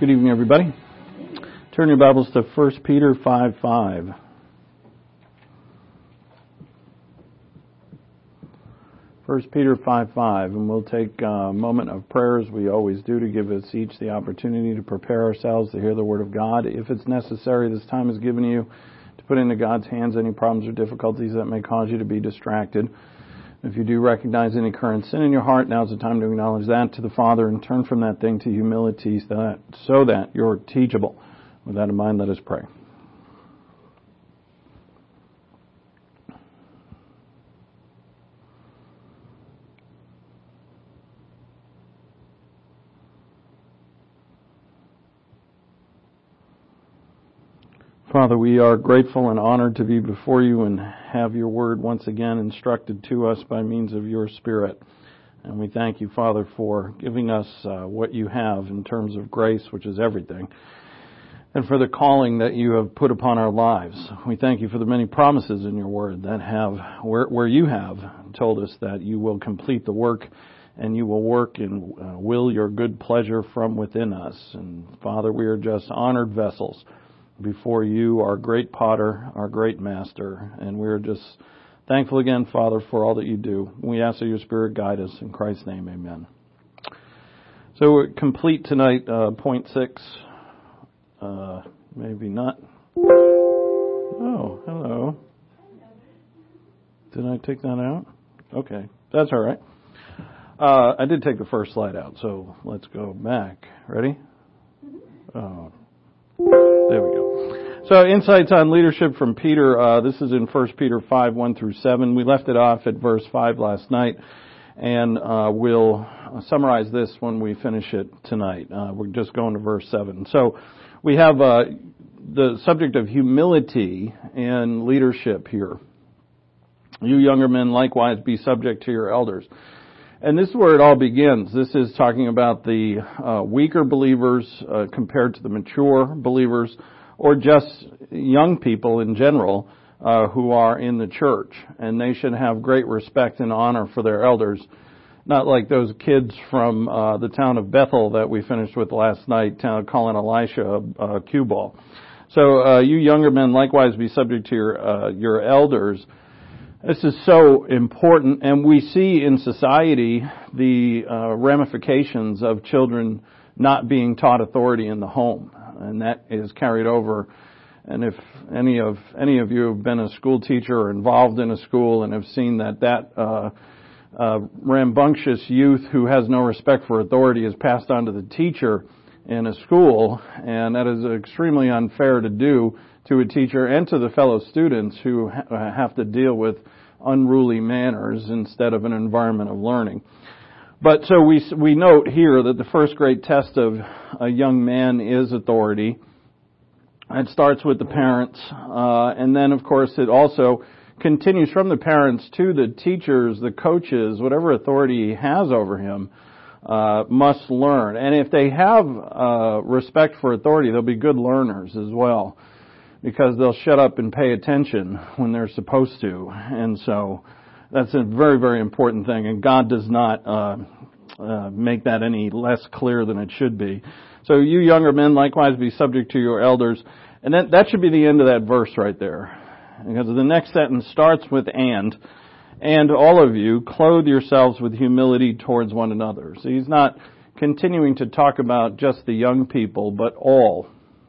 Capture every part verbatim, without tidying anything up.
Good evening, everybody. Turn your Bibles to First Peter five five. First Peter five five, and we'll take a moment of prayer as we always do to give us each the opportunity to prepare ourselves to hear the Word of God. If it's necessary, this time is given you to put into God's hands any problems or difficulties that may cause you to be distracted. If you do recognize any current sin in your heart, now's the time to acknowledge that to the Father and turn from that thing to humility so that, so that you're teachable. With that in mind, let us pray. Father, we are grateful and honored to be before you and have your word once again instructed to us by means of your Spirit. And we thank you, Father, for giving us uh, what you have in terms of grace, which is everything, and for the calling that you have put upon our lives. We thank you for the many promises in your word that have, where, where you have told us that you will complete the work and you will work and uh, will your good pleasure from within us. And Father, we are just honored vessels before you, our great potter, our great master, and we're just thankful again, Father, for all that you do. We ask that your Spirit guide us. In Christ's name, amen. So we're complete tonight, uh, point six. Uh, maybe not. Oh, hello. Did I take that out? Okay, that's all right. Uh, I did take the first slide out, so let's go back. Ready? Oh, there we go. So, insights on leadership from Peter. Uh, this is in First Peter five, one through seven. We left it off at verse five last night, and uh, we'll summarize this when we finish it tonight. Uh, we're just going to verse seven. So, we have uh, the subject of humility and leadership here. You younger men, likewise, be subject to your elders. And this is where it all begins. This is talking about the uh, weaker believers uh, compared to the mature believers, or just young people in general uh, who are in the church. And they should have great respect and honor for their elders, not like those kids from uh, the town of Bethel that we finished with last night, uh, calling Elisha a, a cue ball. So uh, you younger men, likewise, be subject to your uh, your elders. This is so important, and we see in society the uh, ramifications of children not being taught authority in the home, and that is carried over. And if any of any of you have been a school teacher or involved in a school and have seen that that uh, uh, rambunctious youth who has no respect for authority is passed on to the teacher in a school, and that is extremely unfair to do to a teacher and to the fellow students who ha- have to deal with unruly manners instead of an environment of learning. But so we we note here that the first great test of a young man is authority. It starts with the parents, uh, and then of course it also continues from the parents to the teachers, the coaches, whatever authority he has over him, uh, must learn. And if they have uh, respect for authority, they'll be good learners as well, because they'll shut up and pay attention when they're supposed to. And so that's a very, very important thing. And God does not uh, uh, make that any less clear than it should be. So you younger men, likewise, be subject to your elders. And that, that should be the end of that verse right there. Because the next sentence starts with and. And all of you, clothe yourselves with humility towards one another. So he's not continuing to talk about just the young people, but all.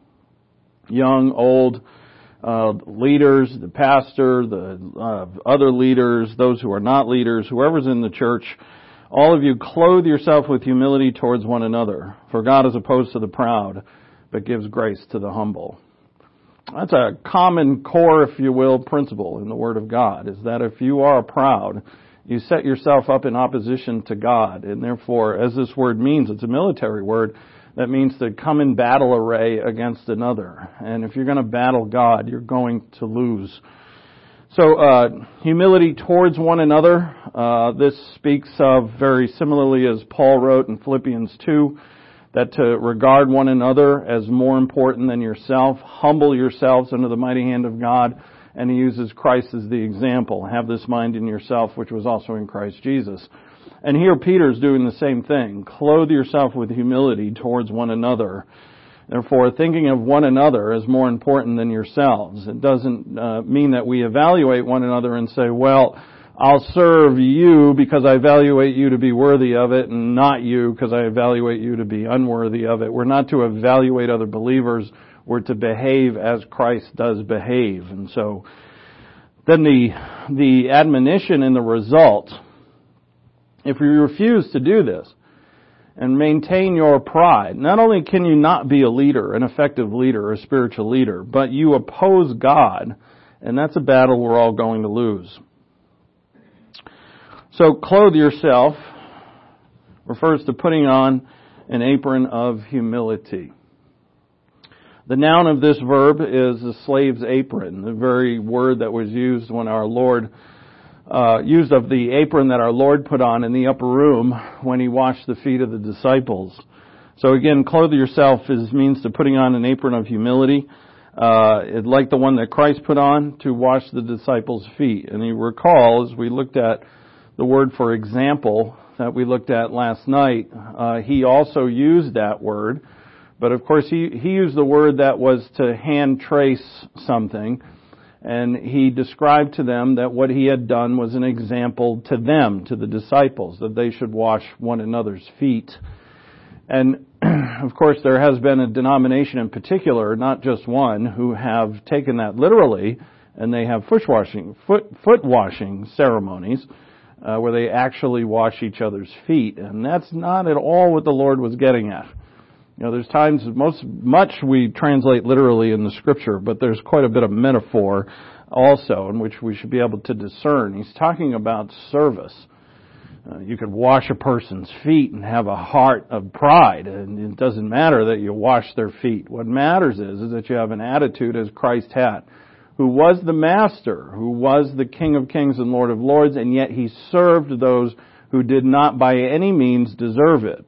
Young, old, uh, leaders, the pastor, the uh, other leaders, those who are not leaders, whoever's in the church, all of you clothe yourself with humility towards one another. For God is opposed to the proud, but gives grace to the humble. That's a common core, if you will, principle in the Word of God, is that if you are proud, you set yourself up in opposition to God. And therefore, as this word means, it's a military word, that means to come in battle array against another. And if you're going to battle God, you're going to lose. So, uh, humility towards one another, uh, this speaks of very similarly as Paul wrote in Philippians two, that to regard one another as more important than yourself, humble yourselves under the mighty hand of God, and he uses Christ as the example. Have this mind in yourself, which was also in Christ Jesus. And here Peter's doing the same thing. Clothe yourself with humility towards one another. Therefore, thinking of one another as more important than yourselves. It doesn't uh, mean that we evaluate one another and say, well, I'll serve you because I evaluate you to be worthy of it, and not you because I evaluate you to be unworthy of it. We're not to evaluate other believers. We're to behave as Christ does behave. And so then the the admonition and the result, if you refuse to do this and maintain your pride, not only can you not be a leader, an effective leader, a spiritual leader, but you oppose God, and that's a battle we're all going to lose. So clothe yourself refers to putting on an apron of humility. The noun of this verb is the slave's apron, the very word that was used when our Lord Uh, used of the apron that our Lord put on in the upper room when He washed the feet of the disciples. So again, clothe yourself is means to putting on an apron of humility, uh, like the one that Christ put on to wash the disciples' feet. And you recall, as we looked at the word for example that we looked at last night, uh, He also used that word. But of course, He, he used the word that was to hand trace something. And He described to them that what He had done was an example to them, to the disciples, that they should wash one another's feet. And, of course, there has been a denomination in particular, not just one, who have taken that literally, and they have foot washing, foot, foot washing ceremonies, uh, where they actually wash each other's feet. And that's not at all what the Lord was getting at. You know, there's times, most, much we translate literally in the Scripture, but there's quite a bit of metaphor also in which we should be able to discern. He's talking about service. Uh, you could wash a person's feet and have a heart of pride, and it doesn't matter that you wash their feet. What matters is, is that you have an attitude as Christ had, who was the Master, who was the King of Kings and Lord of Lords, and yet He served those who did not by any means deserve it.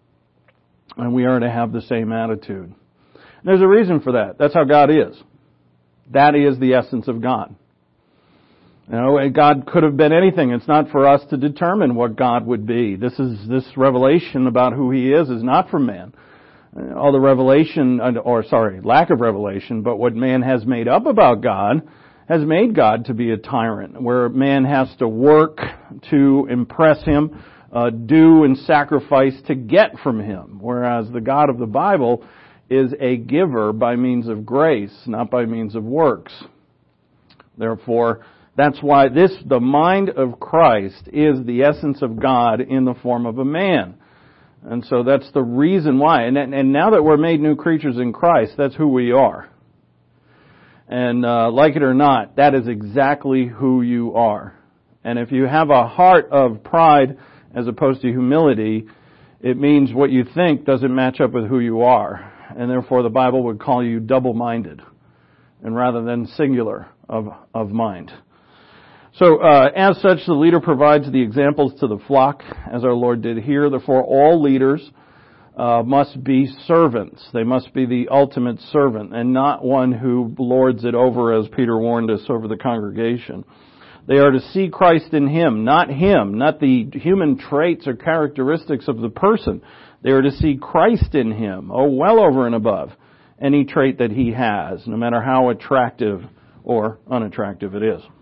And we are to have the same attitude. There's a reason for that. That's how God is. That is the essence of God. You know, God could have been anything. It's not for us to determine what God would be. This is this revelation about who He is is not from man. All the revelation, or sorry, lack of revelation, but what man has made up about God has made God to be a tyrant, where man has to work to impress Him, Uh, do and sacrifice to get from Him, whereas the God of the Bible is a giver by means of grace, not by means of works. Therefore, that's why this, the mind of Christ, is the essence of God in the form of a man. And so that's the reason why. And, and now that we're made new creatures in Christ, that's who we are. And uh, like it or not, that is exactly who you are. And if you have a heart of pride as opposed to humility, it means what you think doesn't match up with who you are. And therefore the Bible would call you double-minded, and rather than singular of, of mind. So, uh, as such, the leader provides the examples to the flock, as our Lord did here. Therefore, all leaders uh, must be servants. They must be the ultimate servant, and not one who lords it over, as Peter warned us, over the congregation. They are to see Christ in Him, not Him, not the human traits or characteristics of the person. They are to see Christ in Him, oh, well over and above any trait that He has, no matter how attractive or unattractive it is.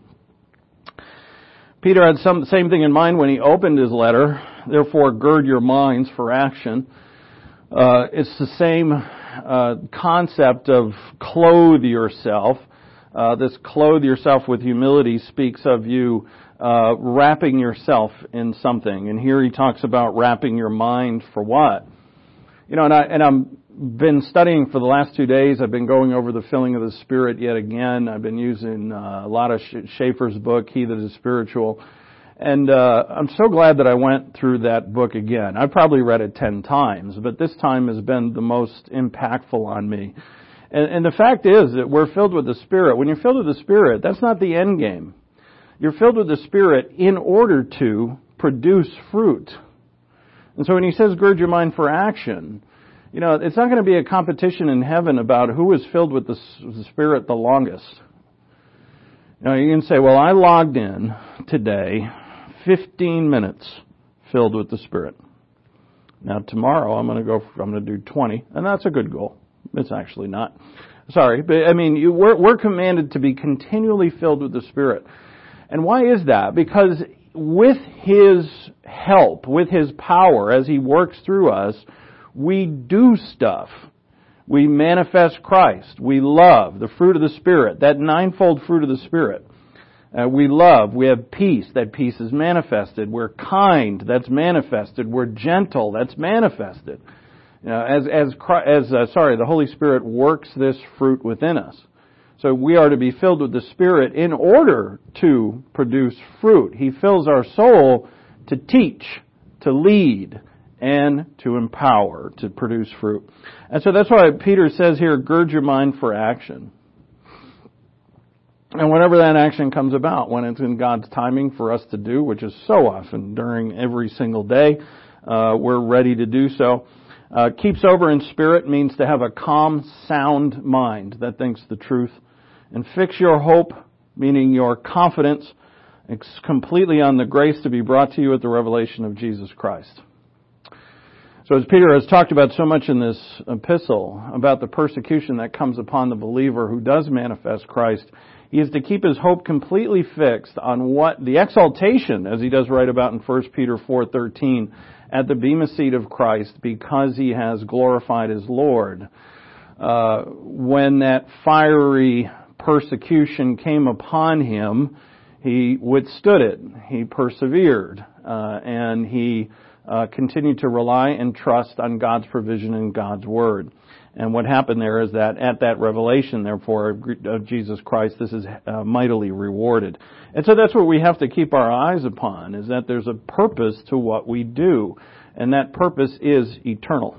Peter had some same thing in mind when he opened his letter. Therefore, gird your minds for action. Uh, it's the same uh, concept of clothe yourself. Uh, this clothe yourself with humility speaks of you uh, wrapping yourself in something. And here he talks about wrapping your mind for what? You know, and, I, and I've been studying for the last two days. I've been going over the filling of the Spirit yet again. I've been using uh, a lot of Schaeffer's book, He That Is Spiritual. And uh, I'm so glad that I went through that book again. I've probably read it ten times, but this time has been the most impactful on me. And, and the fact is that we're filled with the Spirit. When you're filled with the Spirit, that's not the end game. You're filled with the Spirit in order to produce fruit. And so when he says gird your mind for action, you know, it's not going to be a competition in heaven about who is filled with the, the Spirit the longest. Now you can say, well, I logged in today, fifteen minutes filled with the Spirit. Now tomorrow I'm going to go, I'm going to do twenty, and that's a good goal. It's actually not. Sorry, but I mean, you, we're, we're commanded to be continually filled with the Spirit. And why is that? Because with His help, with His power, as He works through us, we do stuff. We manifest Christ. We love, the fruit of the Spirit, that ninefold fruit of the Spirit. Uh, we love, we have peace, that peace is manifested. We're kind, that's manifested. We're gentle, that's manifested. You know, as as as uh, sorry, the Holy Spirit works this fruit within us. So we are to be filled with the Spirit in order to produce fruit. He fills our soul to teach, to lead, and to empower, to produce fruit. And so that's why Peter says here, gird your mind for action. And whenever that action comes about, when it's in God's timing for us to do, which is so often during every single day, uh, we're ready to do so. Uh, keep sober in spirit means to have a calm, sound mind that thinks the truth. And fix your hope, meaning your confidence, completely on the grace to be brought to you at the revelation of Jesus Christ. So as Peter has talked about so much in this epistle, about the persecution that comes upon the believer who does manifest Christ, he is to keep his hope completely fixed on what the exaltation, as he does write about in First Peter four thirteen, at the bema seat of Christ, because he has glorified his Lord. Uh, when that fiery persecution came upon him, he withstood it. He persevered, uh, and he uh, continued to rely and trust on God's provision and God's word. And what happened there is that at that revelation, therefore, of Jesus Christ, this is uh, mightily rewarded. And so that's what we have to keep our eyes upon, is that there's a purpose to what we do. And that purpose is eternal.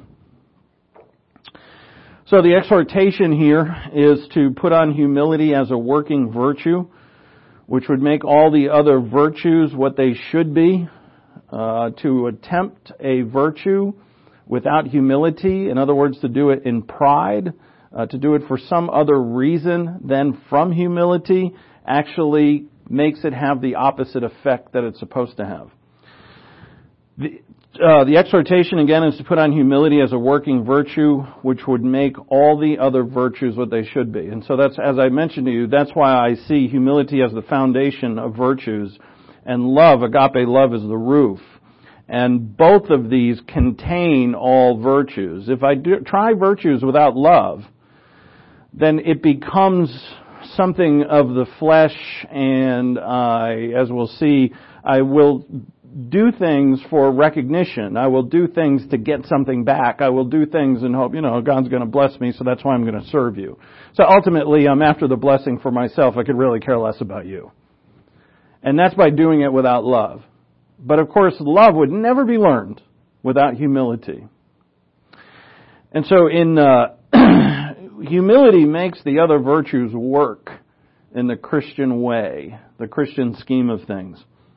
So the exhortation here is to put on humility as a working virtue, which would make all the other virtues what they should be. Uh, to attempt a virtue without humility, in other words, to do it in pride, uh, to do it for some other reason than from humility, actually makes it have the opposite effect that it's supposed to have. The, uh, the exhortation, again, is to put on humility as a working virtue, which would make all the other virtues what they should be. And so that's, as I mentioned to you, that's why I see humility as the foundation of virtues, and love, agape love, is the roof. And both of these contain all virtues. If I do, try virtues without love, then it becomes something of the flesh, and I, as we'll see, I will do things for recognition. I will do things to get something back. I will do things and hope, you know, God's going to bless me, so that's why I'm going to serve you. So ultimately, I'm after the blessing for myself. I could really care less about you. And that's by doing it without love. But of course, love would never be learned without humility. And so in uh, humility makes the other virtues work in the Christian way, the Christian scheme of things.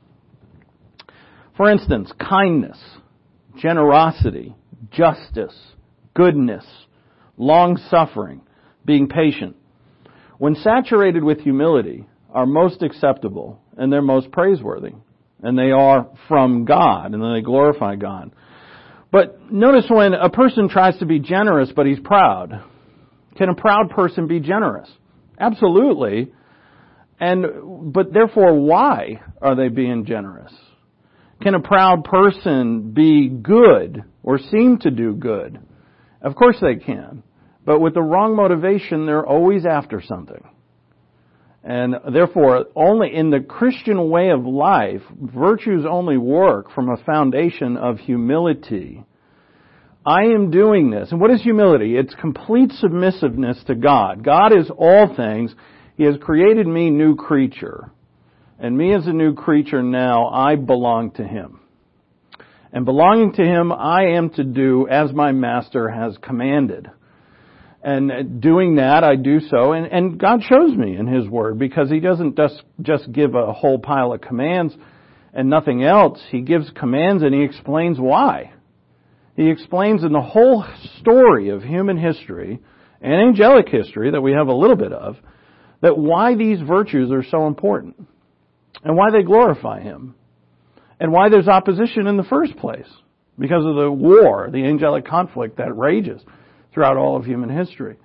For instance, kindness, generosity, justice, goodness, long-suffering, being patient, when saturated with humility, are most acceptable and they're most praiseworthy. And they are from God, and then they glorify God. But notice when a person tries to be generous, but he's proud. Can a proud person be generous? Absolutely. And, but therefore, why are they being generous? Can a proud person be good or seem to do good? Of course they can. But with the wrong motivation, they're always after something. And therefore, only in the Christian way of life, virtues only work from a foundation of humility. I am doing this. And what is humility? It's complete submissiveness to God. God is all things. He has created me new creature. And me as a new creature now, I belong to Him. And belonging to Him, I am to do as my Master has commanded. And doing that, I do so, and, and God shows me in His Word, because He doesn't just, just give a whole pile of commands and nothing else. He gives commands and He explains why. He explains in the whole story of human history and angelic history that we have a little bit of, that why these virtues are so important and why they glorify Him and why there's opposition in the first place. because of the war, the angelic conflict that rages throughout all of human history.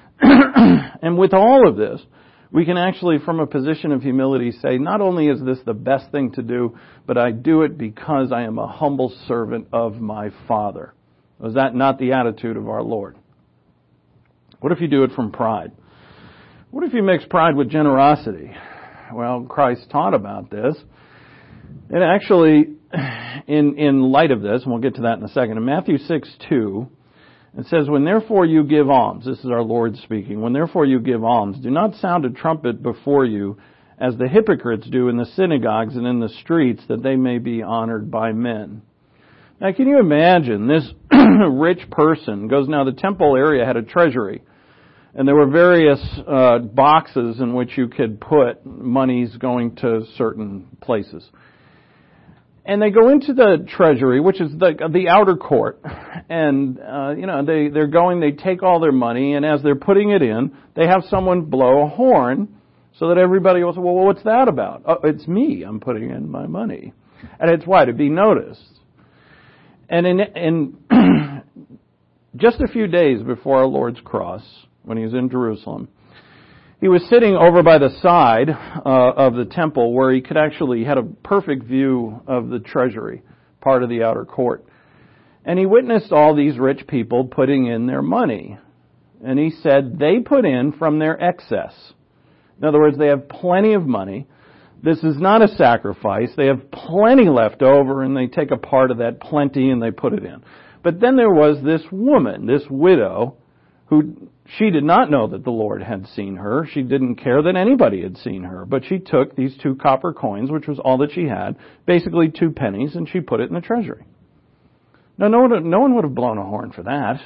And with all of this, we can actually, from a position of humility, say, not only is this the best thing to do, but I do it because I am a humble servant of my Father. Was that not the attitude of our Lord? What if you do it from pride? What if you mix pride with generosity? Well, Christ taught about this. And actually, in, in light of this, and we'll get to that in a second, in Matthew six two, it says, when therefore you give alms, this is our Lord speaking, when therefore you give alms, do not sound a trumpet before you, as the hypocrites do in the synagogues and in the streets, that they may be honored by men. Now, can you imagine this rich person goes, now the temple area had a treasury, and there were various uh, boxes in which you could put monies going to certain places. And they go into the treasury, which is the the outer court, and uh, you know they they're going. They take all their money, and as they're putting it in, they have someone blow a horn, so that everybody will say, "Well, what's that about?" Oh, it's me. I'm putting in my money, and it's why to be noticed. And in in just a few days before our Lord's cross, when he was in Jerusalem, he was sitting over by the side uh, of the temple where he could actually, he had a perfect view of the treasury, part of the outer court. And he witnessed all these rich people putting in their money. And he said they put in from their excess. In other words, they have plenty of money. This is not a sacrifice. They have plenty left over, and they take a part of that plenty and they put it in. But then there was this woman, this widow, who she did not know that the Lord had seen her. She didn't care that anybody had seen her. But she took these two copper coins, which was all that she had, basically two pennies, and she put it in the treasury. Now, no one, no one would have blown a horn for that.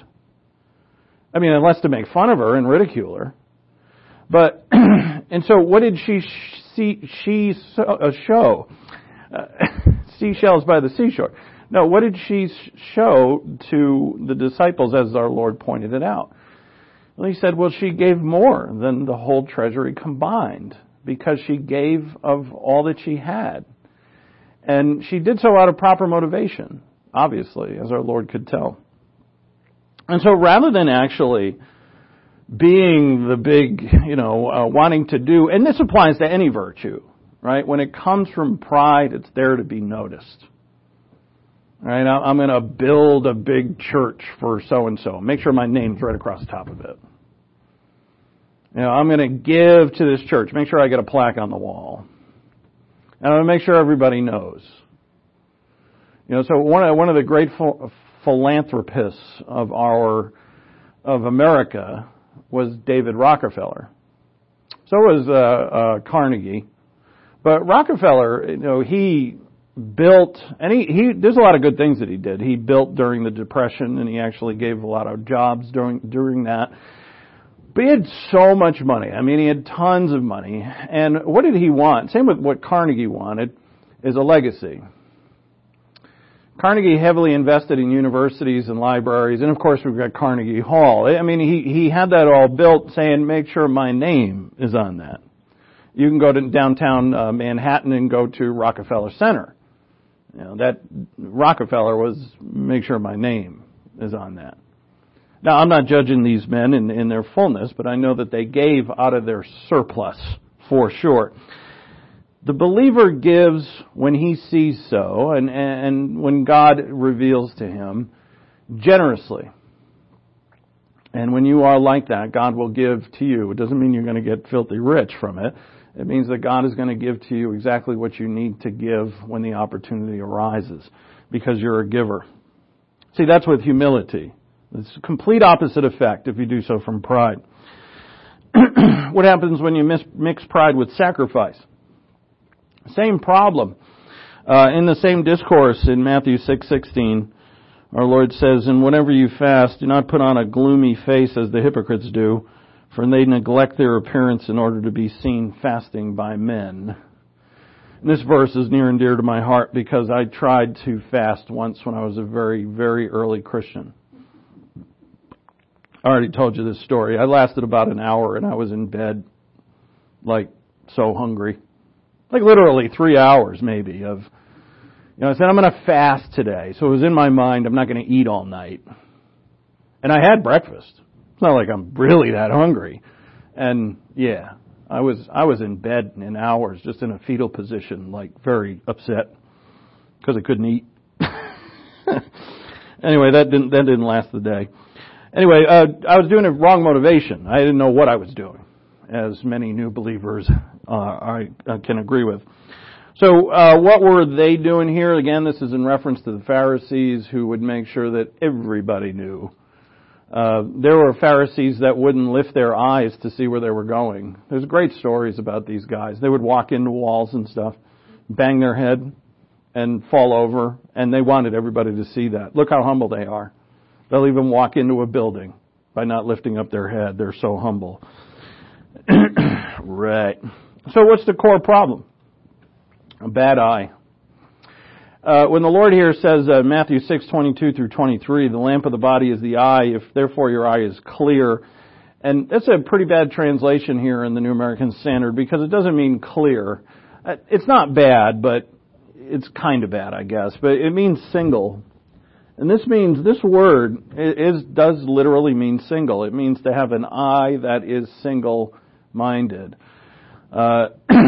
I mean, unless to make fun of her and ridicule her. But, and so what did she see, she uh, show? Uh, seashells by the seashore. No, what did she show to the disciples as our Lord pointed it out? Well, he said, well, she gave more than the whole treasury combined because she gave of all that she had. And she did so out of proper motivation, obviously, as our Lord could tell. And so rather than actually being the big, you know, uh, wanting to do, and this applies to any virtue, right? When it comes from pride, it's there to be noticed. Right, I'm going to build a big church for so-and-so. Make sure my name's right across the top of it. You know, I'm going to give to this church. Make sure I get a plaque on the wall. And I'm going to make sure everybody knows. You know, so one of, one of the great ph- philanthropists of our, of America was David Rockefeller. So was uh, uh, Carnegie. But Rockefeller, you know, he built, and he, he, there's a lot of good things that he did. He built during the Depression, and he actually gave a lot of jobs during during that. But he had so much money. I mean, he had tons of money. And what did he want? Same with what Carnegie wanted, is a legacy. Carnegie heavily invested in universities and libraries, and of course we've got Carnegie Hall. I mean, he, he had that all built saying, make sure my name is on that. You can go to downtown uh, Manhattan and go to Rockefeller Center. You know, that Rockefeller was, make sure my name is on that. Now, I'm not judging these men in, in their fullness, but I know that they gave out of their surplus, for sure. The believer gives when he sees so, and, and when God reveals to him, generously. And when you are like that, God will give to you. It doesn't mean you're going to get filthy rich from it. It means that God is going to give to you exactly what you need to give when the opportunity arises, because you're a giver. See, that's with humility. It's a complete opposite effect if you do so from pride. What happens when you mix pride with sacrifice? Same problem. Uh, in the same discourse in Matthew six sixteen, our Lord says, and whenever you fast, do not put on a gloomy face as the hypocrites do, for they neglect their appearance in order to be seen fasting by men. And this verse is near and dear to my heart because I tried to fast once when I was a very, very early Christian. I already told you this story. I lasted about an hour and I was in bed, like, so hungry. Like literally three hours maybe of, You know, I said, I'm going to fast today. So it was in my mind, I'm not going to eat all night. And I had breakfast. It's not like I'm really that hungry. And yeah, I was, I was in bed in hours, just in a fetal position, like very upset because I couldn't eat. Anyway, that didn't, that didn't last the day. Anyway, uh, I was doing it wrong motivation. I didn't know what I was doing, as many new believers uh, I, I can agree with. So uh, what were they doing here? Again, this is in reference to the Pharisees who would make sure that everybody knew. Uh, there were Pharisees that wouldn't lift their eyes to see where they were going. There's great stories about these guys. They would walk into walls and stuff, bang their head, and fall over, and they wanted everybody to see that. Look how humble they are. They'll even walk into a building by not lifting up their head. They're so humble. Right. So what's the core problem? A bad eye. Uh, when the Lord here says, uh, Matthew six twenty-two through twenty-three, the lamp of the body is the eye, if therefore your eye is clear. And that's a pretty bad translation here in the New American Standard because it doesn't mean clear. Uh, it's not bad, but it's kind of bad, I guess. But it means single. And this means, this word is, does literally mean single. It means to have an eye that is single-minded. Uh,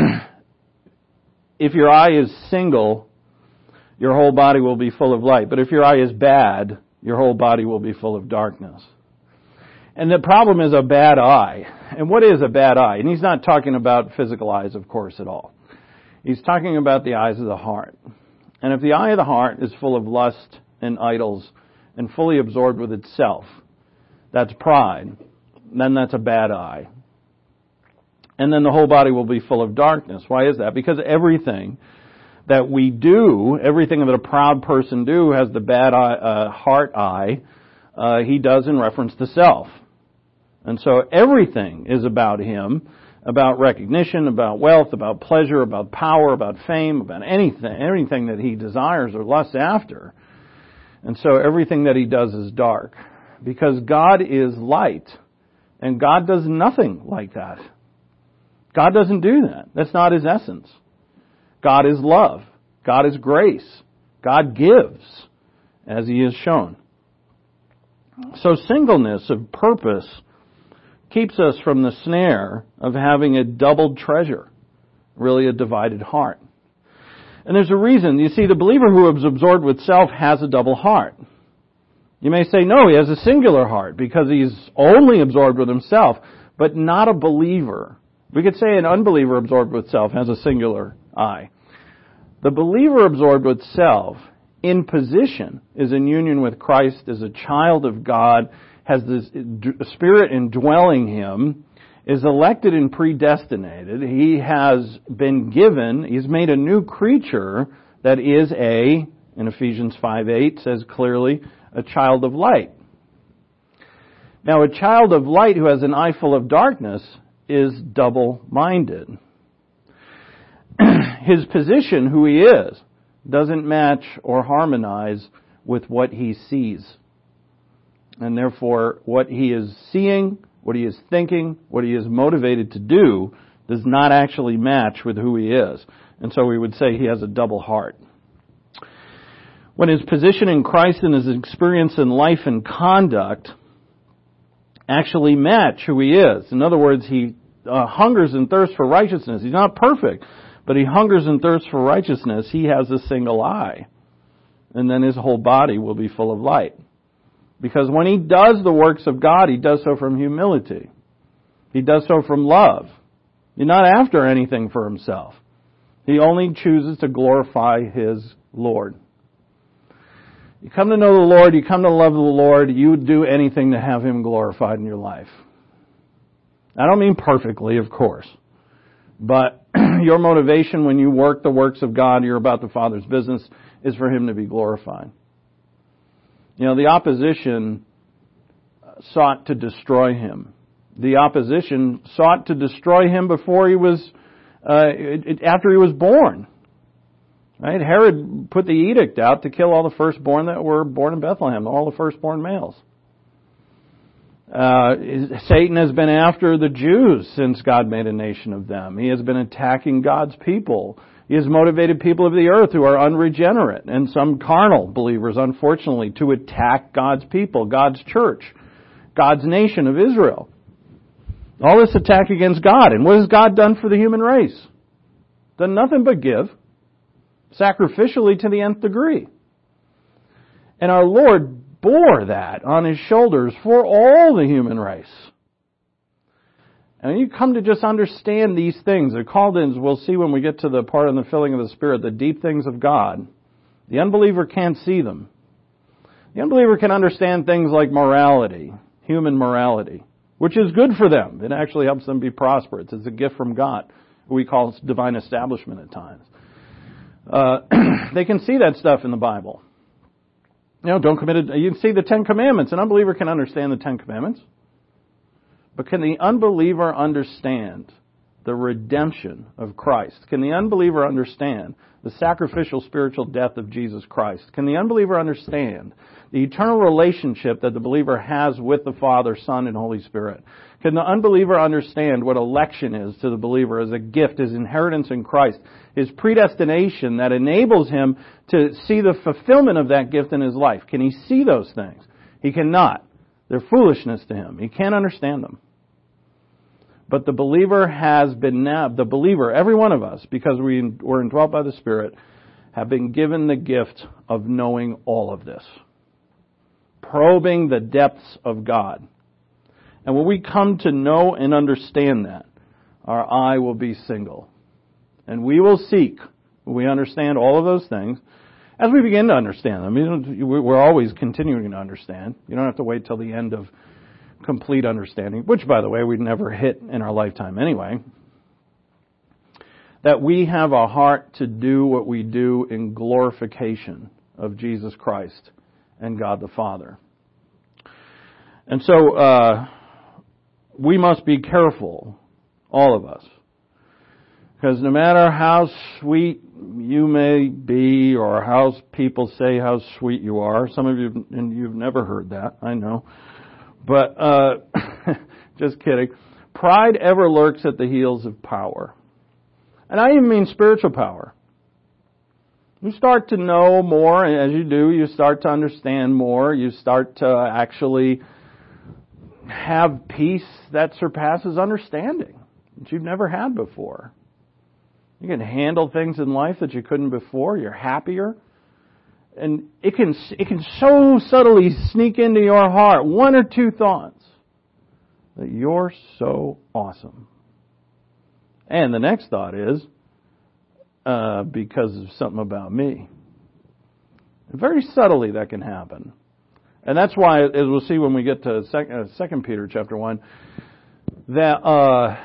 if your eye is single, your whole body will be full of light. But if your eye is bad, your whole body will be full of darkness. And the problem is a bad eye. And what is a bad eye? And he's not talking about physical eyes, of course, at all. He's talking about the eyes of the heart. And if the eye of the heart is full of lust and idols and fully absorbed with itself, that's pride, then that's a bad eye. And then the whole body will be full of darkness. Why is that? Because everything that we do, everything that a proud person do has the bad eye, uh, heart eye, uh, he does in reference to self. And so everything is about him, about recognition, about wealth, about pleasure, about power, about fame, about anything, anything that he desires or lusts after. And so everything that he does is dark. Because God is light. And God does nothing like that. God doesn't do that. That's not his essence. God is love. God is grace. God gives, as he has shown. So singleness of purpose keeps us from the snare of having a doubled treasure, really a divided heart. And there's a reason. You see, the believer who is absorbed with self has a double heart. You may say, no, he has a singular heart because he's only absorbed with himself, but not a believer. We could say an unbeliever absorbed with self has a singular eye. The believer absorbed with self, in position, is in union with Christ, is a child of God, has this Spirit indwelling him, is elected and predestinated. He has been given, he's made a new creature that is a, in Ephesians five eight says clearly, a child of light. Now a child of light who has an eye full of darkness is double-minded. His position, who he is, doesn't match or harmonize with what he sees. And therefore, what he is seeing, what he is thinking, what he is motivated to do, does not actually match with who he is. And so we would say he has a double heart. When his position in Christ and his experience in life and conduct actually match who he is. In other words, he uh, hungers and thirsts for righteousness. He's not perfect, but he hungers and thirsts for righteousness. He has a single eye. And then his whole body will be full of light. Because when he does the works of God, he does so from humility. He does so from love. He's not after anything for himself. He only chooses to glorify his Lord. You come to know the Lord, you come to love the Lord, you would do anything to have him glorified in your life. I don't mean perfectly, of course. But your motivation when you work the works of God, you're about the Father's business, is for him to be glorified. You know, the opposition sought to destroy him. The opposition sought to destroy him before he was, uh, after he was born. Right? Herod put the edict out to kill all the firstborn that were born in Bethlehem, all the firstborn males. Uh, Satan has been after the Jews since God made a nation of them. He has been attacking God's people. He has motivated people of the earth who are unregenerate and some carnal believers, unfortunately, to attack God's people, God's church, God's nation of Israel. All this attack against God. And what has God done for the human race? Done nothing but give, sacrificially to the nth degree. And our Lord bore that on His shoulders for all the human race. And when you come to just understand these things, they're called in, we'll see when we get to the part on the filling of the Spirit, the deep things of God. The unbeliever can't see them. The unbeliever can understand things like morality, human morality, which is good for them. It actually helps them be prosperous. It's a gift from God. We call it divine establishment at times. Uh, they can see that stuff in the Bible. You know, don't commit it. You can see the Ten Commandments. An unbeliever can understand the Ten Commandments. But can the unbeliever understand the redemption of Christ? Can the unbeliever understand the sacrificial spiritual death of Jesus Christ? Can the unbeliever understand the eternal relationship that the believer has with the Father, Son, and Holy Spirit? Can the unbeliever understand what election is to the believer as a gift, his inheritance in Christ, his predestination that enables him to see the fulfillment of that gift in his life? Can he see those things? He cannot. They're foolishness to him. He can't understand them. But the believer has been now, the believer, every one of us, because we were indwelt by the Spirit, have been given the gift of knowing all of this. Probing the depths of God. And when we come to know and understand that, our eye will be single. And we will seek, when we understand all of those things, as we begin to understand them. I mean, we're always continuing to understand. You don't have to wait till the end of complete understanding, which, by the way, we'd never hit in our lifetime anyway. That we have a heart to do what we do in glorification of Jesus Christ and God the Father. And so, uh, we must be careful, all of us. Because no matter how sweet you may be or how people say how sweet you are, some of you, and you've never heard that, I know. But, uh, just kidding. Pride ever lurks at the heels of power. And I even mean spiritual power. You start to know more, and as you do, you start to understand more. You start to actually have peace that surpasses understanding, that you've never had before. You can handle things in life that you couldn't before. You're happier. And it can it can so subtly sneak into your heart, one or two thoughts, that you're so awesome. And the next thought is, uh, because of something about me. And very subtly that can happen. And that's why, as we'll see when we get to Second Peter chapter one, that... Uh,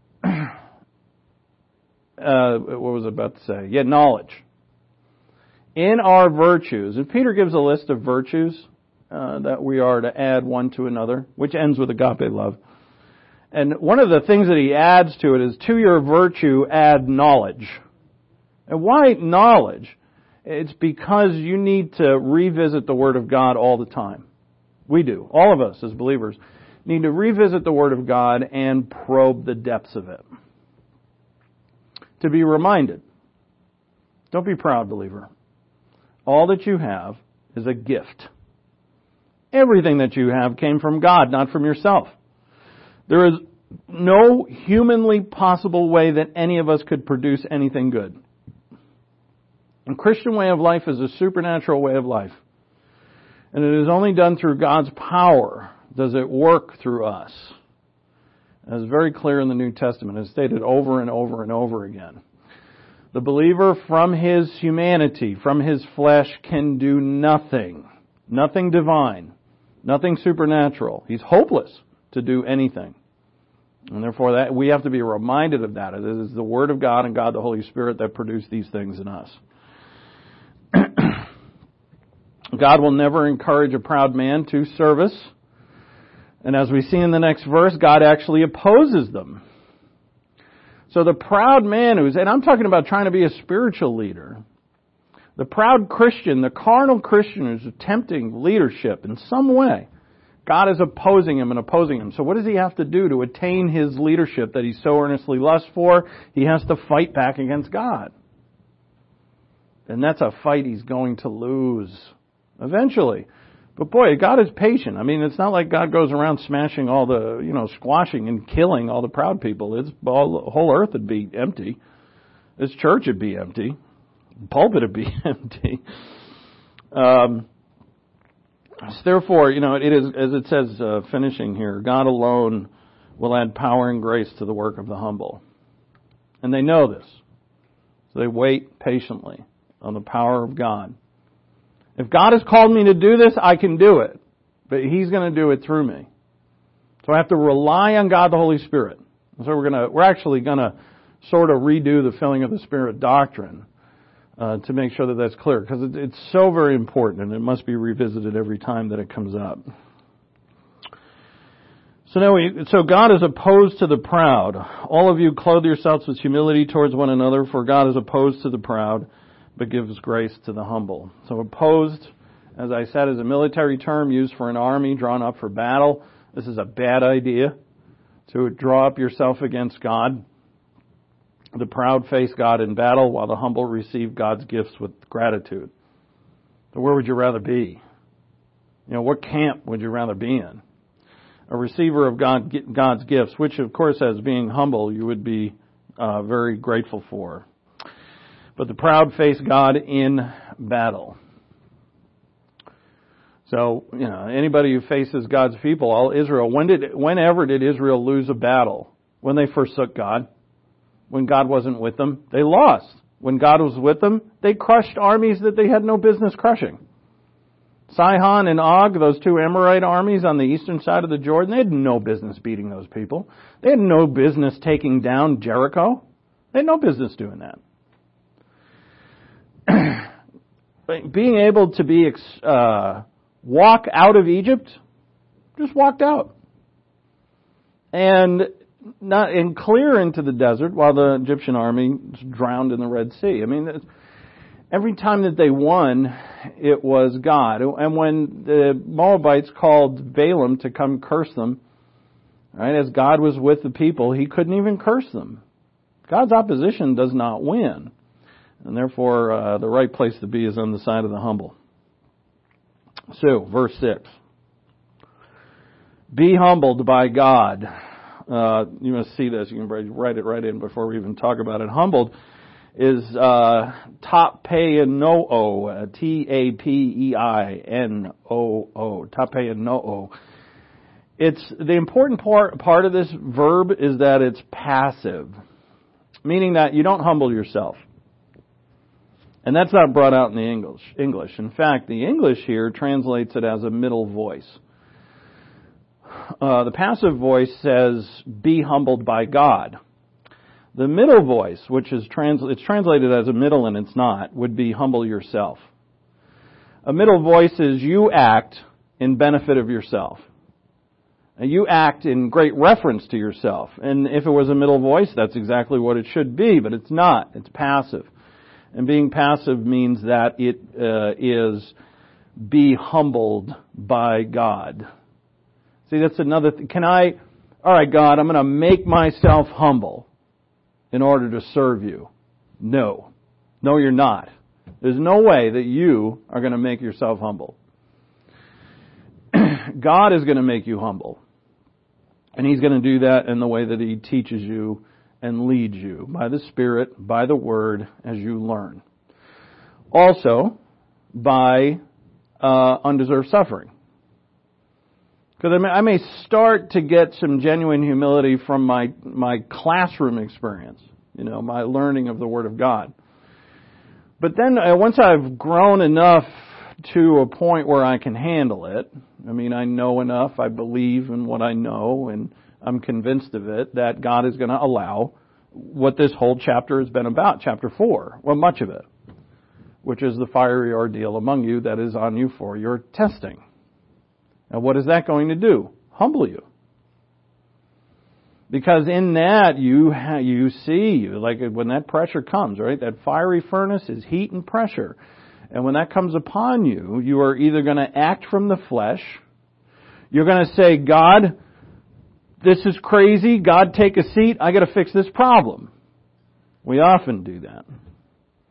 Uh, what was I about to say? Yeah, knowledge. In our virtues, and Peter gives a list of virtues uh, that we are to add one to another, which ends with agape love. And one of the things that he adds to it is, to your virtue add knowledge. And why knowledge? It's because you need to revisit the Word of God all the time. We do. All of us as believers need to revisit the Word of God and probe the depths of it. To be reminded. Don't be proud, believer. All that you have is a gift. Everything that you have came from God, not from yourself. There is no humanly possible way that any of us could produce anything good. The Christian way of life is a supernatural way of life. And it is only done through God's power does it work through us. As very clear in the New Testament, it's stated over and over and over again. The believer from his humanity, from his flesh, can do nothing. Nothing divine. Nothing supernatural. He's hopeless to do anything. And therefore, that we have to be reminded of that. It is the Word of God and God the Holy Spirit that produce these things in us. God will never encourage a proud man to service. And as we see in the next verse, God actually opposes them. So the proud man who's, and I'm talking about trying to be a spiritual leader, the proud Christian, the carnal Christian who's attempting leadership in some way, God is opposing him and opposing him. So what does he have to do to attain his leadership that he so earnestly lusts for? He has to fight back against God. And that's a fight he's going to lose eventually. But boy, God is patient. I mean, it's not like God goes around smashing all the, you know, squashing and killing all the proud people. It's all, the whole earth would be empty. This church would be empty. The pulpit would be empty. Um, therefore, you know, it is, as it says, uh, finishing here, God alone will add power and grace to the work of the humble. And they know this. So they wait patiently on the power of God. If God has called me to do this, I can do it. But He's going to do it through me. So I have to rely on God the Holy Spirit. So we're going to, we're actually going to sort of redo the filling of the Spirit doctrine uh, to make sure that that's clear. Because it, it's so very important and it must be revisited every time that it comes up. So now we, so God is opposed to the proud. All of you clothe yourselves with humility towards one another, for God is opposed to the proud, but gives grace to the humble. So opposed, as I said, is a military term used for an army drawn up for battle. This is a bad idea, to draw up yourself against God. The proud face God in battle, while the humble receive God's gifts with gratitude. So where would you rather be? You know, what camp would you rather be in? A receiver of God, God's gifts, which of course as being humble you would be uh, very grateful for. But the proud face God in battle. So, you know, anybody who faces God's people, all Israel, when did, whenever did Israel lose a battle? When they forsook God. When God wasn't with them, they lost. When God was with them, they crushed armies that they had no business crushing. Sihon and Og, those two Amorite armies on the eastern side of the Jordan, they had no business beating those people. They had no business taking down Jericho. They had no business doing that. Being able to be uh, walk out of Egypt, just walked out. And not and clear into the desert while the Egyptian army was drowned in the Red Sea. I mean, every time that they won, it was God. And when the Moabites called Balaam to come curse them, right, as God was with the people, he couldn't even curse them. God's opposition does not win. And therefore, uh, the right place to be is on the side of the humble. So, verse six. Be humbled by God. Uh, you must see this. You can write it right in before we even talk about it. Humbled is uh, tapeinoo, T A P E I N O O, tapeinoo. It's the important part part of this verb is that it's passive, meaning that you don't humble yourself. And that's not brought out in the English. English. In fact, the English here translates it as a middle voice. Uh, the passive voice says, be humbled by God. The middle voice, which is trans- it's translated as a middle and it's not, would be humble yourself. A middle voice is you act in benefit of yourself. And you act in great reference to yourself. And if it was a middle voice, that's exactly what it should be, but it's not. It's passive. And being passive means that it uh, is be humbled by God. See, that's another thing. Can I, all right, God, I'm going to make myself humble in order to serve you. No. No, you're not. There's no way that you are going to make yourself humble. God is going to make you humble. And He's going to do that in the way that He teaches you and leads you, by the Spirit, by the Word, as you learn. Also, by uh, undeserved suffering. Because I may, I may start to get some genuine humility from my, my classroom experience, you know, my learning of the Word of God. But then uh, once I've grown enough to a point where I can handle it, I mean, I know enough, I believe in what I know, and I'm convinced of it, that God is going to allow what this whole chapter has been about, chapter four, well, much of it, which is the fiery ordeal among you that is on you for your testing. Now, what is that going to do? Humble you. Because in that, you ha- you see, like when that pressure comes, right? That fiery furnace is heat and pressure. And when that comes upon you, you are either going to act from the flesh, you're going to say, God, this is crazy, God, take a seat, I got to fix this problem. We often do that.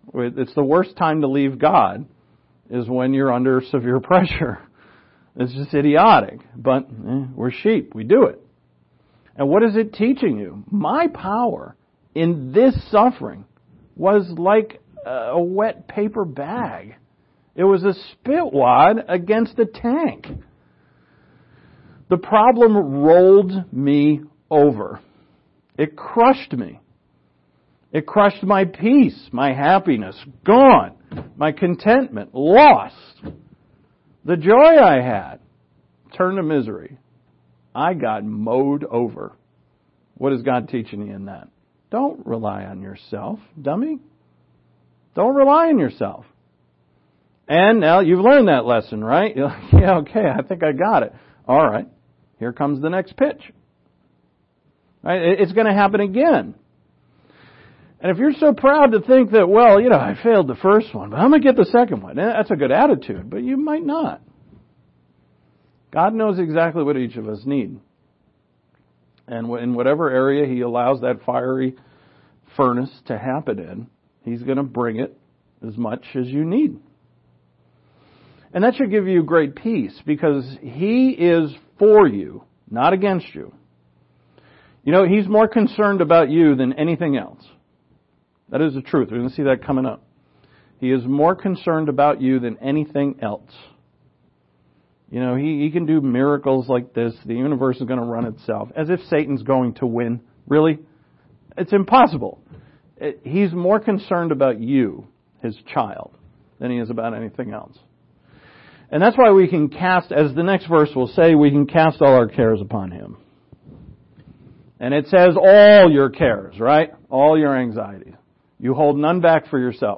It's the worst time to leave God is when you're under severe pressure. It's just idiotic, but eh, we're sheep. We do it. And what is it teaching you? My power in this suffering was like a wet paper bag. It was a spit wad against a tank. The problem rolled me over. It crushed me. It crushed my peace, my happiness, gone. My contentment, lost. The joy I had turned to misery. I got mowed over. What is God teaching you in that? Don't rely on yourself, dummy. Don't rely on yourself. And now you've learned that lesson, right? You're like, yeah, okay, I think I got it. All right, here comes the next pitch. Right? It's going to happen again. And if you're so proud to think that, well, you know, I failed the first one, but I'm going to get the second one. That's a good attitude, but you might not. God knows exactly what each of us need. And in whatever area He allows that fiery furnace to happen in, He's going to bring it as much as you need. And that should give you great peace because He is for you, not against you. You know, He's more concerned about you than anything else. That is the truth. We're going to see that coming up. He is more concerned about you than anything else. You know, he, he can do miracles like this. The universe is going to run itself. As if Satan's going to win. Really? It's impossible. It, he's more concerned about you, His child, than He is about anything else. And that's why we can cast, as the next verse will say, we can cast all our cares upon Him. And it says all your cares, right? All your anxieties. You hold none back for yourself.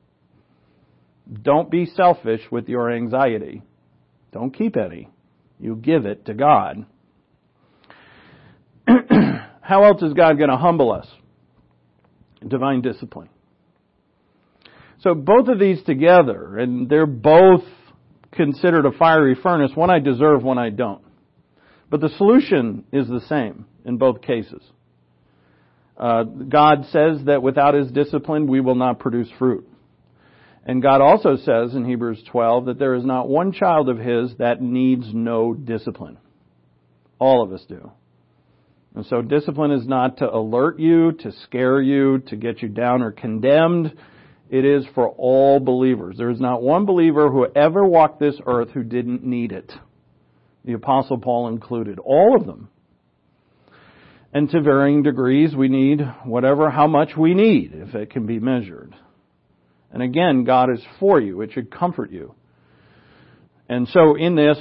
Don't be selfish with your anxiety. Don't keep any. You give it to God. How else is God going to humble us? Divine discipline. So both of these together, and they're both considered a fiery furnace. One I deserve, one I don't. But the solution is the same in both cases. Uh, God says that without His discipline, we will not produce fruit. And God also says in Hebrews twelve that there is not one child of His that needs no discipline. All of us do. And so discipline is not to alert you, to scare you, to get you down or condemned. It is for all believers. There is not one believer who ever walked this earth who didn't need it. The Apostle Paul included. All of them. And to varying degrees, we need whatever, how much we need, if it can be measured. And again, God is for you. It should comfort you. And so in this,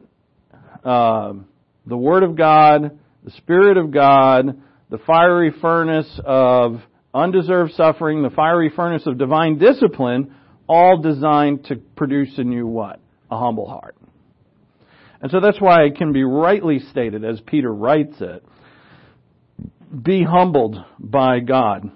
uh, the Word of God, the Spirit of God, the fiery furnace of undeserved suffering, the fiery furnace of divine discipline, all designed to produce in you what? A humble heart. And so that's why it can be rightly stated, as Peter writes it, be humbled by God.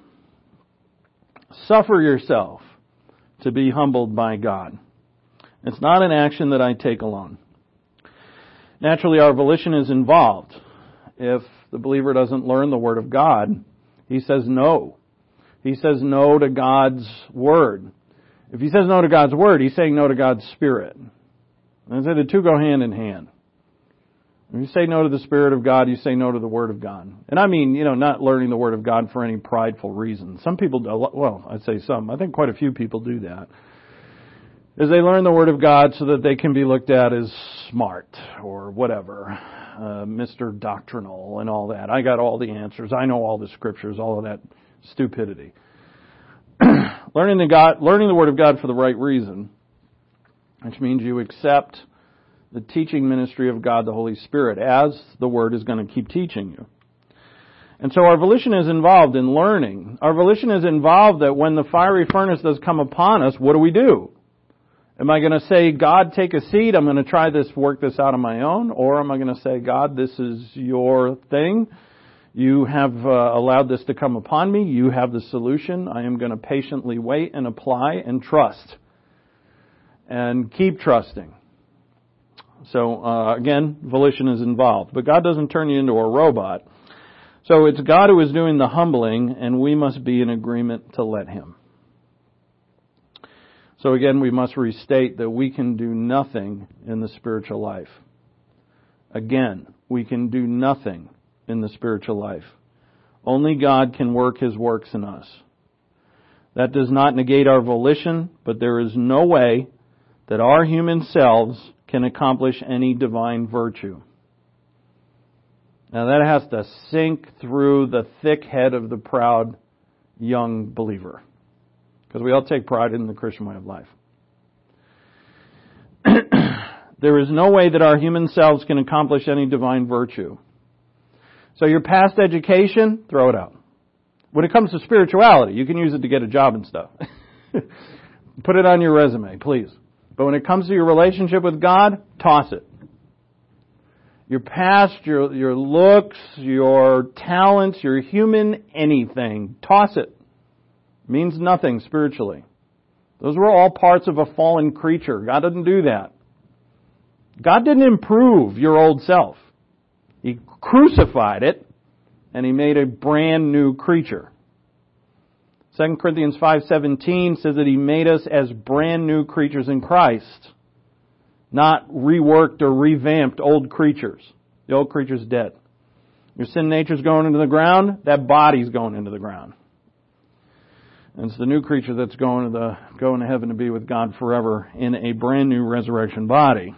Suffer yourself to be humbled by God. It's not an action that I take alone. Naturally, our volition is involved. If the believer doesn't learn the Word of God, he says no. He says no to God's Word. If he says no to God's Word, he's saying no to God's Spirit. And I say the two go hand in hand. If you say no to the Spirit of God, you say no to the Word of God. And I mean, you know, not learning the Word of God for any prideful reason. Some people, well, I'd say some. I think quite a few people do that. Is they learn the Word of God so that they can be looked at as smart or whatever, uh, Mister Doctrinal and all that. I got all the answers. I know all the Scriptures, all of that stupidity. learning the God, learning the Word of God for the right reason, which means you accept the teaching ministry of God, the Holy Spirit, as the Word is going to keep teaching you. And so our volition is involved in learning. Our volition is involved that when the fiery furnace does come upon us, what do we do? Am I going to say, God, take a seat, I'm going to try this, work this out on my own? Or am I going to say, God, this is your thing. You have uh, allowed this to come upon me. You have the solution. I am going to patiently wait and apply and trust. And keep trusting. So, uh, again, volition is involved. But God doesn't turn you into a robot. So it's God who is doing the humbling, and we must be in agreement to let Him. So again, we must restate that we can do nothing in the spiritual life. Again, we can do nothing in the spiritual life. Only God can work His works in us. That does not negate our volition, but there is no way that our human selves can accomplish any divine virtue. Now that has to sink through the thick head of the proud young believer. Because we all take pride in the Christian way of life. There is no way that our human selves can accomplish any divine virtue. So your past education, throw it out. When it comes to spirituality, you can use it to get a job and stuff. Put it on your resume, please. But when it comes to your relationship with God, toss it. Your past, your, your looks, your talents, your human anything, toss it. Means nothing spiritually. Those were all parts of a fallen creature. God doesn't do that. God didn't improve your old self. He crucified it, and He made a brand new creature. Second Corinthians five seventeen says that He made us as brand new creatures in Christ, not reworked or revamped old creatures. The old creature's dead. Your sin nature's going into the ground, that body's going into the ground. And it's the new creature that's going to the going to heaven to be with God forever in a brand new resurrection body.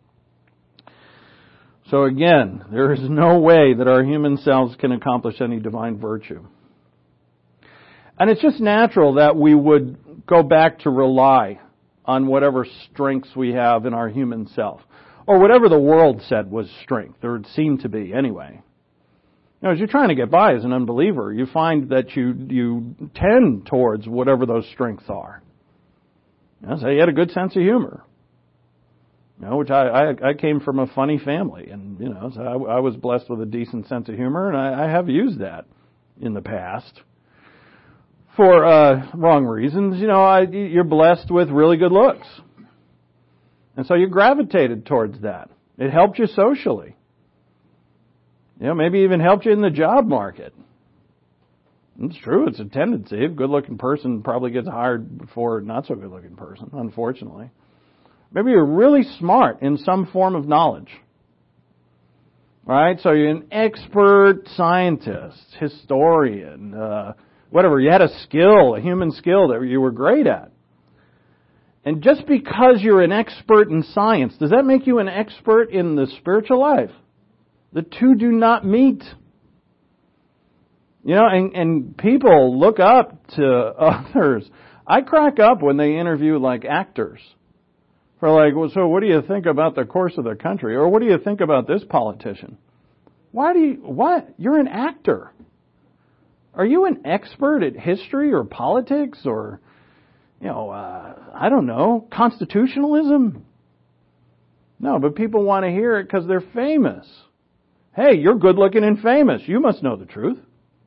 So again, there is no way that our human selves can accomplish any divine virtue. And it's just natural that we would go back to rely on whatever strengths we have in our human self. Or whatever the world said was strength, or it seemed to be anyway. You know, as you're trying to get by as an unbeliever, you find that you you tend towards whatever those strengths are. You know, so you had a good sense of humor. You know, which I, I, I came from a funny family, and you know, so I, I was blessed with a decent sense of humor, and I, I have used that in the past for uh, wrong reasons. You know, I, you're blessed with really good looks, and so you gravitated towards that. It helped you socially. You know, maybe even helped you in the job market. It's true; it's a tendency. A good-looking person probably gets hired before a not-so-good-looking person, unfortunately. Maybe you're really smart in some form of knowledge. Right? So you're an expert scientist, historian, uh, whatever. You had a skill, a human skill that you were great at. And just because you're an expert in science, does that make you an expert in the spiritual life? The two do not meet. You know, and, and people look up to others. I crack up when they interview like actors. For like, well, so what do you think about the course of the country? Or what do you think about this politician? Why do you, what? You're an actor. Are you an expert at history or politics or, you know, uh, I don't know, constitutionalism? No, but people want to hear it because they're famous. Hey, you're good looking and famous. You must know the truth.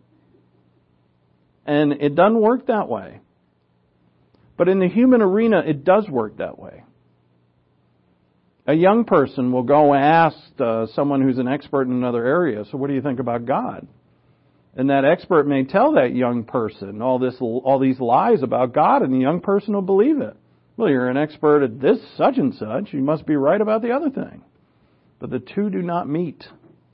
And it doesn't work that way. But in the human arena, it does work that way. A young person will go ask uh, someone who's an expert in another area, so what do you think about God? And that expert may tell that young person all this, all these lies about God, and the young person will believe it. Well, you're an expert at this such and such, you must be right about the other thing. But the two do not meet.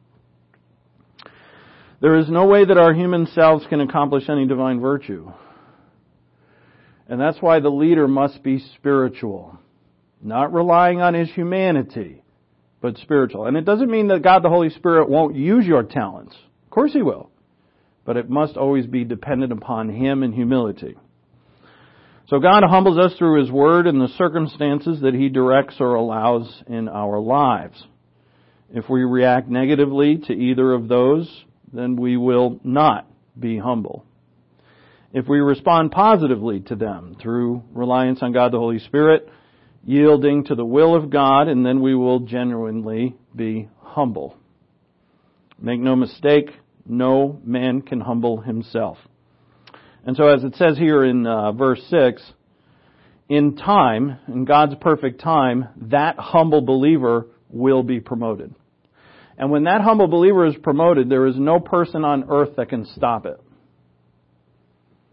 There is no way that our human selves can accomplish any divine virtue. And that's why the leader must be spiritual. Not relying on his humanity, but spiritual. And it doesn't mean that God the Holy Spirit won't use your talents. Of course He will. But it must always be dependent upon Him in humility. So God humbles us through His Word and the circumstances that He directs or allows in our lives. If we react negatively to either of those, then we will not be humble. If we respond positively to them through reliance on God the Holy Spirit, yielding to the will of God, and then we will genuinely be humble. Make no mistake, no man can humble himself. And so as it says here in uh, verse six, in time, in God's perfect time, that humble believer will be promoted. And when that humble believer is promoted, there is no person on earth that can stop it.